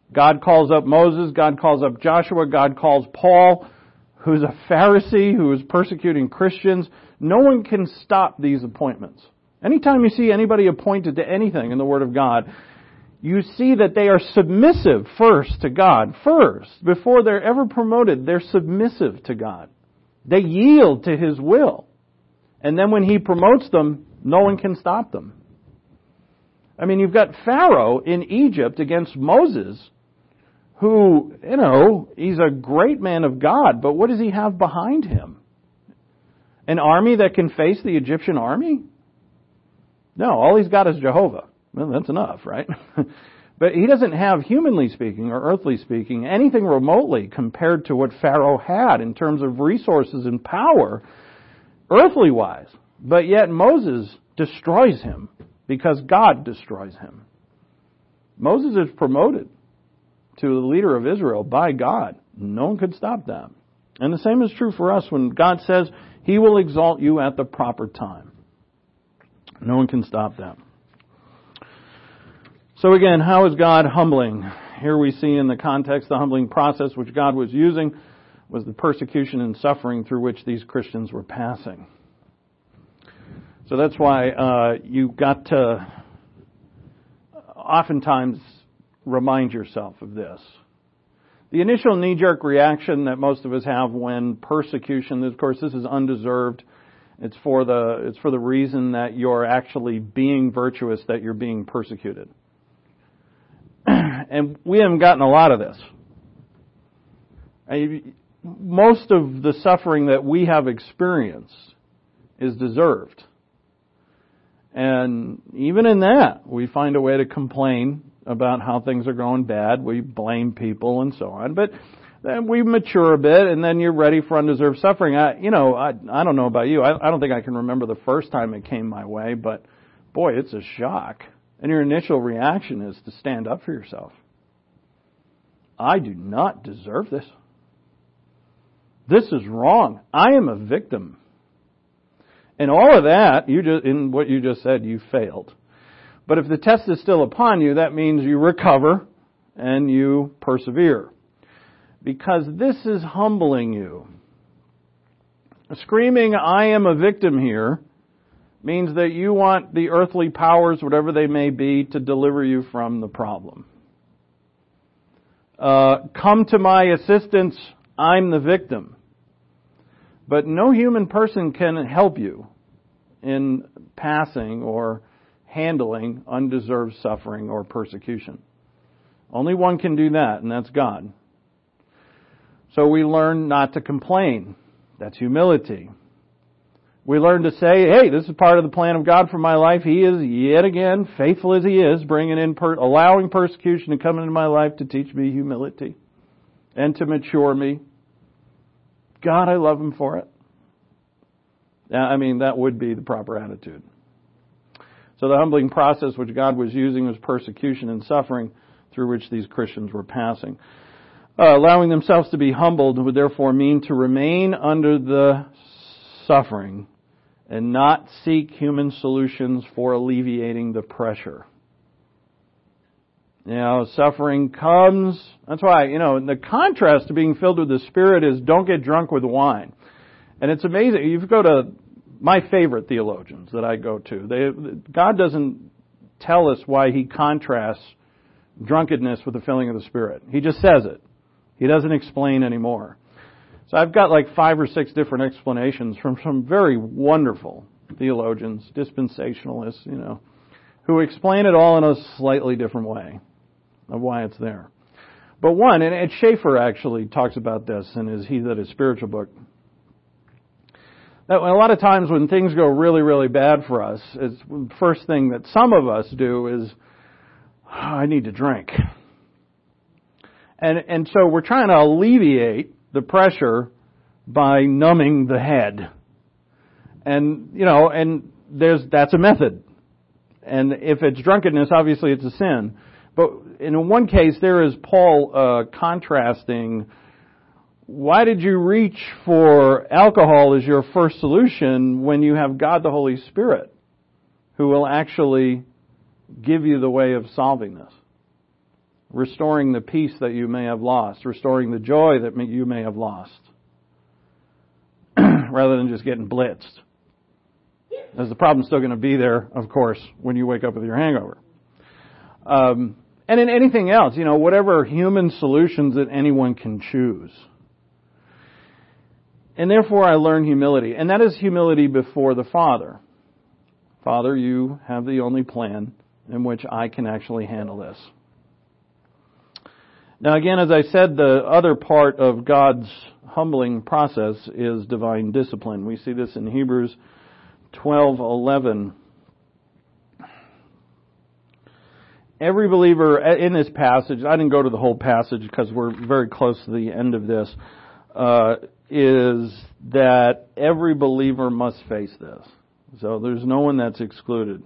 God calls up Moses, God calls up Joshua, God calls Paul, who's a Pharisee, who is persecuting Christians. No one can stop these appointments. Anytime you see anybody appointed to anything in the Word of God, you see that they are submissive first to God. First, before they're ever promoted, they're submissive to God. They yield to His will. And then when He promotes them, no one can stop them. I mean, you've got Pharaoh in Egypt against Moses, who, you know, he's a great man of God, but what does he have behind him? An army that can face the Egyptian army? No, all he's got is Jehovah. Well, that's enough, right? But he doesn't have, humanly speaking or earthly speaking, anything remotely compared to what Pharaoh had in terms of resources and power, earthly wise. But yet Moses destroys him because God destroys him. Moses is promoted to the leader of Israel by God. No one could stop that. And the same is true for us when God says He will exalt you at the proper time. No one can stop that. So again, how is God humbling? Here we see in the context the humbling process which God was using was the persecution and suffering through which these Christians were passing. So that's why uh, you've got to oftentimes remind yourself of this. The initial knee-jerk reaction that most of us have when persecution, of course, this is undeserved. It's for the it's for the reason that you're actually being virtuous, that you're being persecuted. And we haven't gotten a lot of this. Most of the suffering that we have experienced is deserved. And even in that, we find a way to complain about how things are going bad. We blame people and so on. But then we mature a bit, and then you're ready for undeserved suffering. I, you know, I, I don't know about you. I, I don't think I can remember the first time it came my way, but boy, it's a shock. And your initial reaction is to stand up for yourself. I do not deserve this. This is wrong. I am a victim. And all of that, you just, in what you just said, you failed. But if the test is still upon you, that means you recover and you persevere. Because this is humbling you. Screaming, I am a victim here, means that you want the earthly powers, whatever they may be, to deliver you from the problem. Uh, come to my assistance, I'm the victim. But no human person can help you in passing or handling undeserved suffering or persecution. Only one can do that, and that's God. So we learn not to complain. That's humility. We learn to say, hey, this is part of the plan of God for my life. He is, yet again, faithful as He is, bringing in, per- allowing persecution to come into my life to teach me humility and to mature me. God, I love Him for it. I mean, that would be the proper attitude. So the humbling process which God was using was persecution and suffering through which these Christians were passing. Uh, allowing themselves to be humbled would therefore mean to remain under the suffering and not seek human solutions for alleviating the pressure. You know, suffering comes. That's why, you know, the contrast to being filled with the Spirit is don't get drunk with wine. And it's amazing. You go to my favorite theologians that I go to. They, God doesn't tell us why He contrasts drunkenness with the filling of the Spirit. He just says it. He doesn't explain anymore. So I've got like five or six different explanations from some very wonderful theologians, dispensationalists, you know, who explain it all in a slightly different way of why it's there. But one, and Ed Schaefer actually talks about this in his He That Is Spiritual book, that a lot of times when things go really, really bad for us, it's the first thing that some of us do is, oh, I need to drink. And and so we're trying to alleviate the pressure by numbing the head. And, you know, and there's that's a method. And if it's drunkenness, obviously it's a sin. But in one case, there is Paul uh, contrasting, why did you reach for alcohol as your first solution when you have God the Holy Spirit who will actually give you the way of solving this? restoring the peace that you may have lost, restoring the joy that may, you may have lost, rather than just getting blitzed. As the problem's still going to be there, of course, when you wake up with your hangover. Um, and in anything else, you know, whatever human solutions that anyone can choose. And therefore I learn humility. And that is humility before the Father. Father, you have the only plan in which I can actually handle this. Now again, as I said, the other part of God's humbling process is divine discipline. We see this in Hebrews twelve eleven. Every believer in this passage, I didn't go to the whole passage because we're very close to the end of this, uh, is that every believer must face this. So there's no one that's excluded.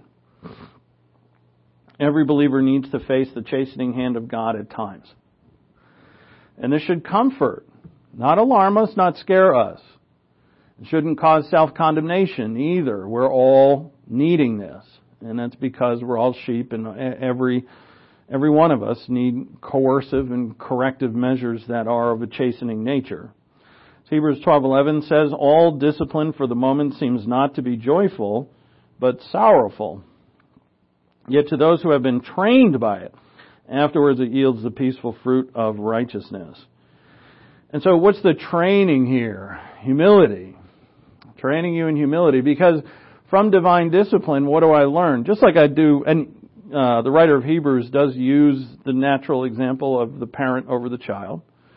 Every believer needs to face the chastening hand of God at times. And this should comfort, not alarm us, not scare us. It shouldn't cause self-condemnation either. We're all needing this. And that's because we're all sheep, and every every one of us need coercive and corrective measures that are of a chastening nature. So Hebrews twelve eleven says, all discipline for the moment seems not to be joyful, but sorrowful. Yet to those who have been trained by it, afterwards it yields the peaceful fruit of righteousness. And so what's the training here? Humility. Training you in humility, because from divine discipline, what do I learn? Just like I do, and uh, the writer of Hebrews does use the natural example of the parent over the child.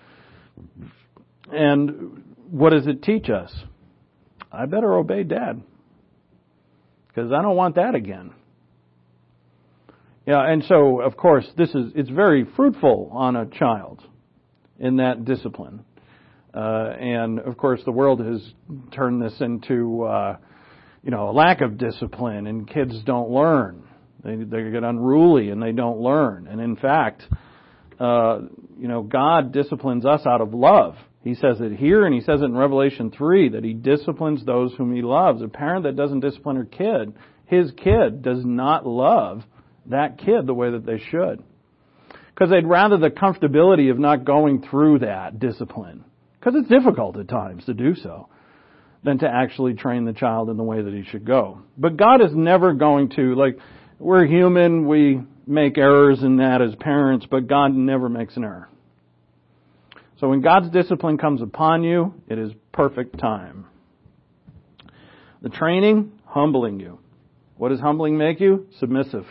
And what does it teach us? I better obey Dad, because I don't want that again. Yeah, and so, of course, this is it's very fruitful on a child in that discipline. Uh, and, of course, the world has turned this into... Uh, You know, a lack of discipline, and kids don't learn. They they get unruly and they don't learn. And in fact, uh, you know, God disciplines us out of love. He says it here, and He says it in Revelation three, that He disciplines those whom He loves. A parent that doesn't discipline her kid, his kid does not love that kid the way that they should. Because they'd rather the comfortability of not going through that discipline. Because it's difficult at times to do so, than to actually train the child in the way that he should go. But God is never going to, like, we're human, we make errors in that as parents, but God never makes an error. So when God's discipline comes upon you, it is perfect time. The training, humbling you. What does humbling make you? Submissive.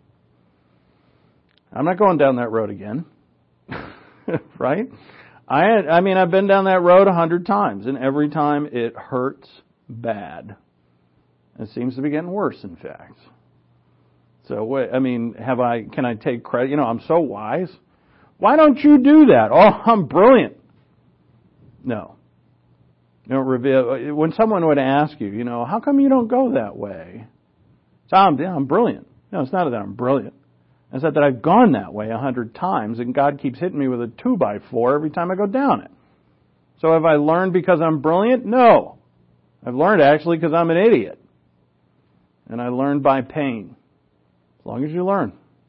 I'm not going down that road again. Right? I I mean, I've been down that road a hundred times, and every time it hurts bad. It seems to be getting worse, in fact. So, wait, I mean, have I? Can I take credit? You know, I'm so wise. Why don't you do that? Oh, I'm brilliant. No. You don't reveal. When someone would ask you, you know, how come you don't go that way? So I'm, yeah, I'm brilliant. No, it's not that I'm brilliant. It's that I've gone that way a hundred times, and God keeps hitting me with a two by four every time I go down it. So have I learned because I'm brilliant? No. I've learned actually because I'm an idiot. And I learned by pain. As long as you learn.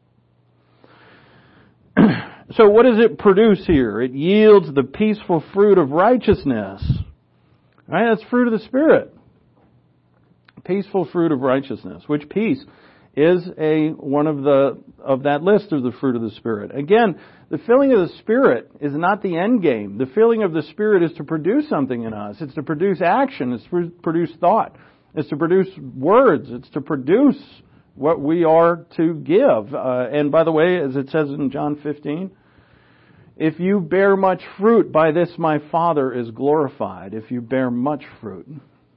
So what does it produce here? It yields the peaceful fruit of righteousness. Right? That's fruit of the Spirit. Peaceful fruit of righteousness. Which peace is a one of the of that list of the fruit of the Spirit. Again, the filling of the Spirit is not the end game. The filling of the Spirit is to produce something in us. It's to produce action. It's to produce thought. It's to produce words. It's to produce what we are to give. Uh, and by the way, as it says in John fifteen, if you bear much fruit, by this my Father is glorified. If you bear much fruit.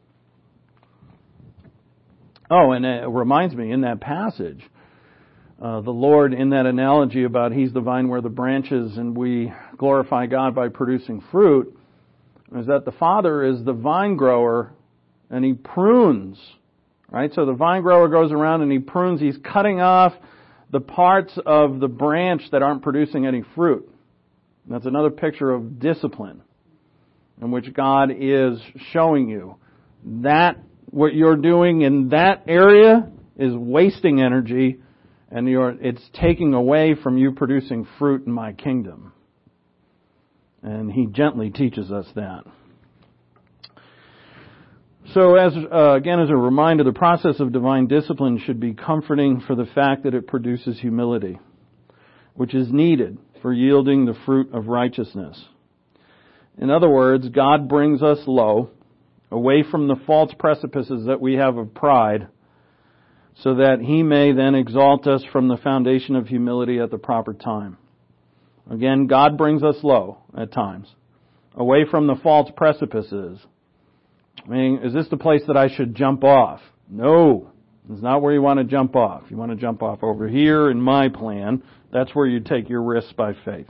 Oh, and it reminds me, in that passage, uh, the Lord, in that analogy about He's the vine, we're the branches, and we glorify God by producing fruit, is that the Father is the vine grower, and He prunes, right? So the vine grower goes around and He prunes, He's cutting off the parts of the branch that aren't producing any fruit. And that's another picture of discipline, in which God is showing you that what you're doing in that area is wasting energy, And you're, it's taking away from you producing fruit in my kingdom. And he gently teaches us that. So as, uh, again, as a reminder, the process of divine discipline should be comforting for the fact that it produces humility, which is needed for yielding the fruit of righteousness. In other words, God brings us low, away from the false precipices that we have of pride, so that He may then exalt us from the foundation of humility at the proper time. Again, God brings us low at times, away from the false precipices. I mean, is this the place that I should jump off? No, it's not where you want to jump off. You want to jump off over here in my plan. That's where you take your risks by faith.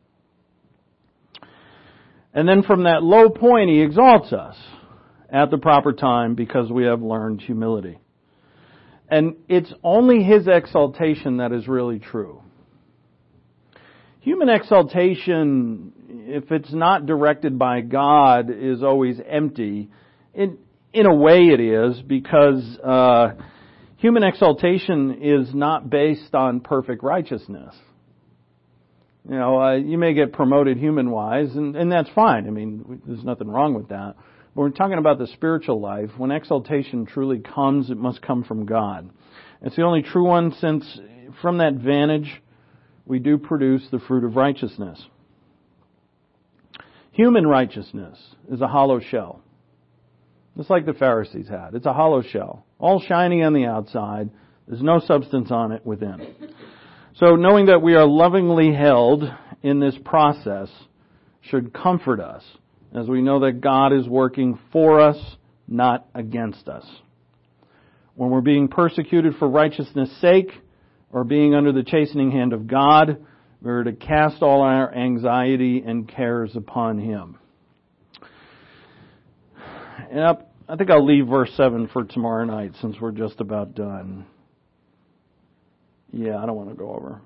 And then from that low point, He exalts us at the proper time because we have learned humility. And it's only His exaltation that is really true. Human exaltation, if it's not directed by God, is always empty. In, in a way it is, because uh, human exaltation is not based on perfect righteousness. You know, uh, you may get promoted human-wise, and, and that's fine. I mean, there's nothing wrong with that. But we're talking about the spiritual life. When exaltation truly comes, it must come from God. It's the only true one, since from that vantage, we do produce the fruit of righteousness. Human righteousness is a hollow shell. Just like the Pharisees had. It's a hollow shell. All shiny on the outside. There's no substance on it within. So knowing that we are lovingly held in this process should comfort us, as we know that God is working for us, not against us. When we're being persecuted for righteousness' sake, or being under the chastening hand of God, we're to cast all our anxiety and cares upon Him. And I think I'll leave verse seven for tomorrow night, since we're just about done. Yeah, I don't want to go over.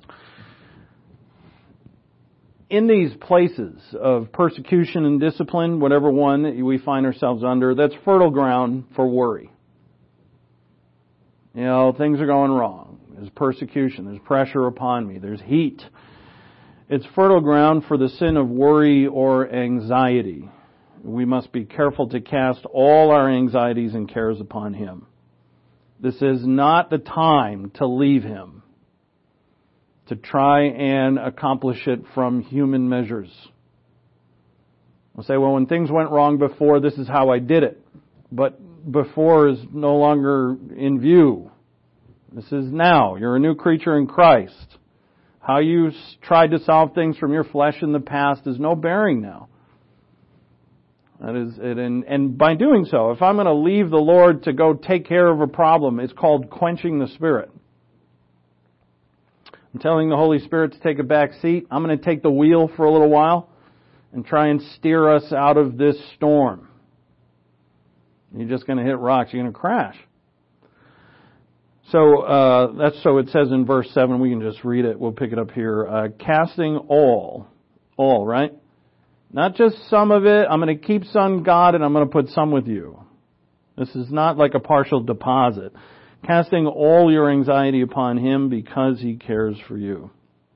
In these places of persecution and discipline, whatever one we find ourselves under, that's fertile ground for worry. You know, things are going wrong. There's persecution. There's pressure upon me. There's heat. It's fertile ground for the sin of worry or anxiety. We must be careful to cast all our anxieties and cares upon Him. This is not the time to leave Him, to try and accomplish it from human measures. We'll say, well, when things went wrong before, this is how I did it. But before is no longer in view. This is now. You're a new creature in Christ. How you tried to solve things from your flesh in the past is no bearing now. That is it. And, and by doing so, if I'm going to leave the Lord to go take care of a problem, it's called quenching the Spirit. I'm telling the Holy Spirit to take a back seat. I'm going to take the wheel for a little while and try and steer us out of this storm. You're just going to hit rocks. You're going to crash. So uh, that's so it says in verse seven. We can just read it. We'll pick it up here. Uh, casting all, all right. Not just some of it. I'm going to keep some God and I'm going to put some with you. This is not like a partial deposit. Casting all your anxiety upon Him because He cares for you.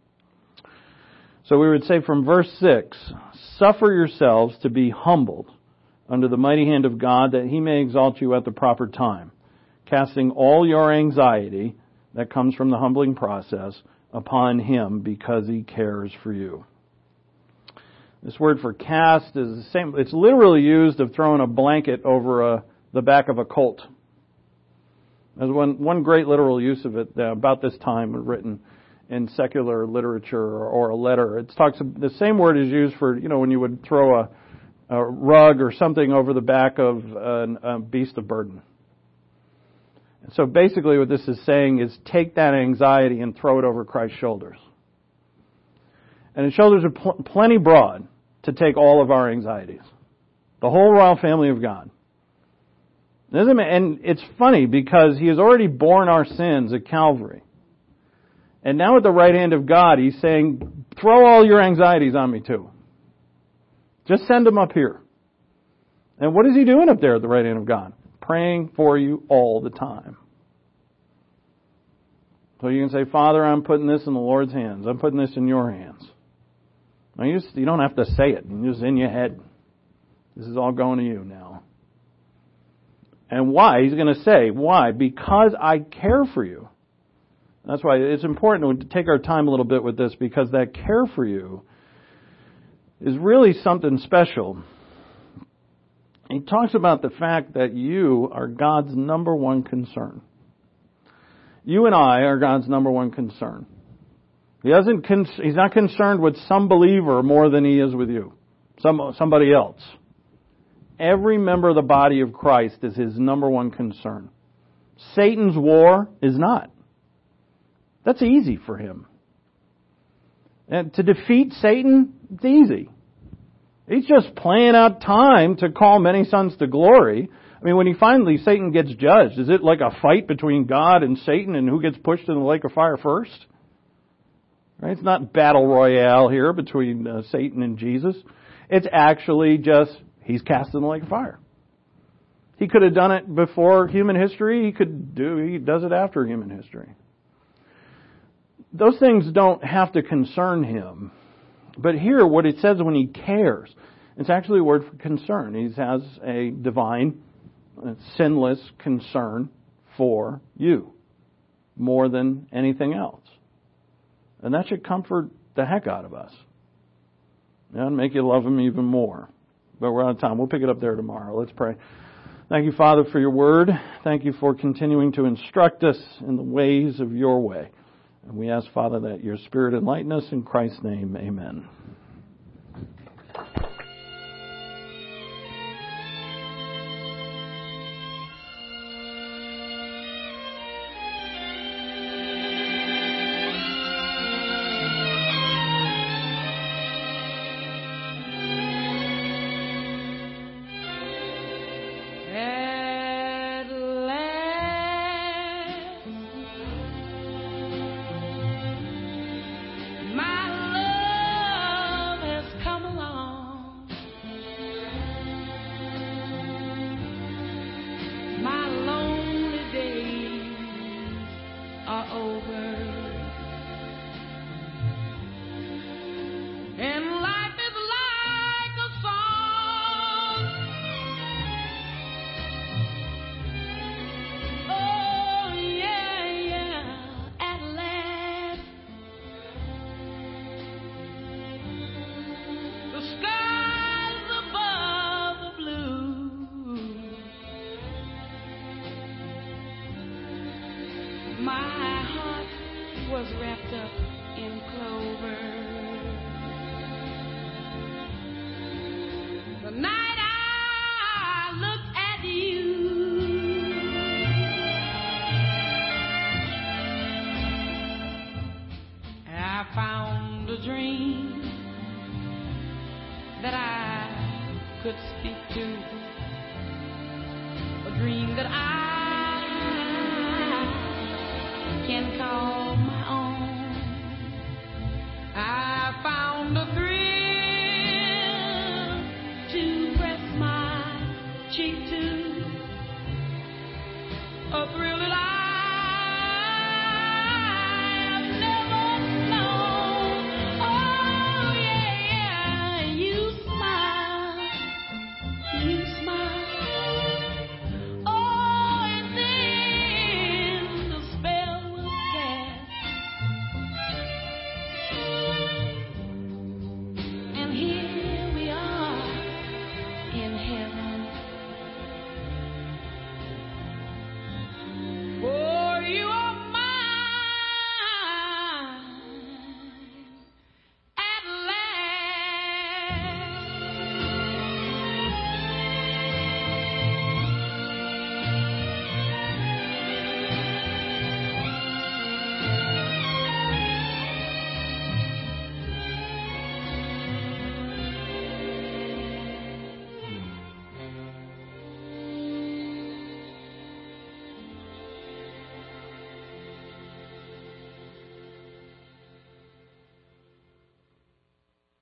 So we would say from verse six, suffer yourselves to be humbled under the mighty hand of God, that He may exalt you at the proper time, casting all your anxiety that comes from the humbling process upon Him because He cares for you. This word for cast is the same. It's literally used of throwing a blanket over a, the back of a colt. There's one, one great literal use of it uh, about this time written in secular literature or, or a letter. It talks. The same word is used for, you know, when you would throw a, a rug or something over the back of a, a beast of burden. And so basically what this is saying is take that anxiety and throw it over Christ's shoulders. And His shoulders are pl- plenty broad to take all of our anxieties. The whole royal family of God. And it's funny because He has already borne our sins at Calvary. And now at the right hand of God, He's saying, throw all your anxieties on me too. Just send them up here. And what is He doing up there at the right hand of God? Praying for you all the time. So you can say, Father, I'm putting this in the Lord's hands. I'm putting this in your hands. Now you, just, you don't have to say it. It's just in your head. This is all going to you now. And why? He's going to say, why? Because I care for you. That's why it's important to take our time a little bit with this, because that care for you is really something special. He talks about the fact that you are God's number one concern. You and I are God's number one concern. He doesn't. He's not concerned with some believer more than he is with you, some somebody else. Every member of the body of Christ is his number one concern. Satan's war is not. That's easy for him. And to defeat Satan, it's easy. He's just playing out time to call many sons to glory. I mean, when he finally, Satan gets judged, is it like a fight between God and Satan and who gets pushed in the lake of fire first? Right? It's not battle royale here between uh, Satan and Jesus. It's actually just, he's cast in the lake of fire. He could have done it before human history. He could do, he does it after human history. Those things don't have to concern him. But here, what it says when he cares, it's actually a word for concern. He has a divine, sinless concern for you more than anything else. And that should comfort the heck out of us. And make you love him even more. But we're out of time. We'll pick it up there tomorrow. Let's pray. Thank you, Father, for your word. Thank you for continuing to instruct us in the ways of your way. And we ask, Father, that your Spirit enlighten us. In Christ's name, amen. A thrill that I